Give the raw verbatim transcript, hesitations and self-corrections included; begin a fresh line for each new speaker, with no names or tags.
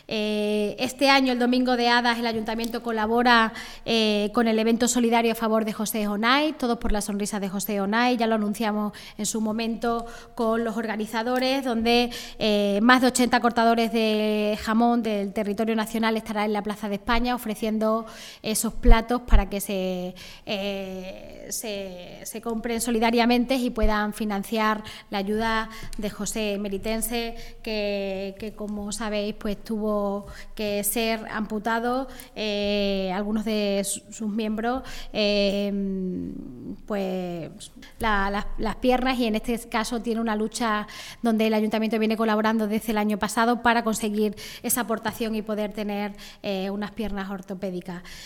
Eh, este año, el Domingo de Hadas, el Ayuntamiento colabora eh, con el evento solidario a favor de José Onay, Todos por la sonrisa de José Onay. Ya lo anunciamos en su momento con los organizadores, donde eh, más de ochenta cortadores de jamón del territorio nacional estarán en la Plaza de España ofreciendo esos platos para que se, eh, se, se compren solidariamente y puedan financiar la ayuda de José Meritense, que, que como sabéis pues tuvo que ser amputado, eh, algunos de sus miembros, eh, pues la, las, las piernas, y en este caso tiene una lucha donde el Ayuntamiento viene colaborando desde el año pasado para conseguir esa aportación y poder tener eh, unas piernas ortopédicas.